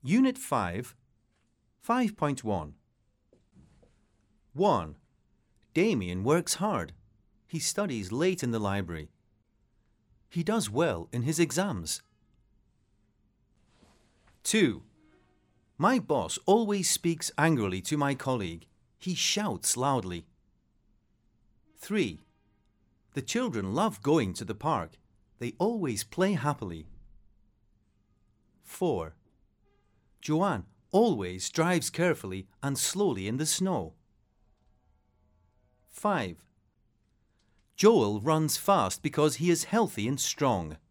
Unit 5, 5.1. 1. Damien works hard. He studies late in the library. He does well in his exams. 2. My boss always speaks angrily to my colleague. He shouts loudly. 3. The children love going to the park. They always play happily. 4. Joanne always drives carefully and slowly in the snow. 5. Joel runs fast because he is healthy and strong.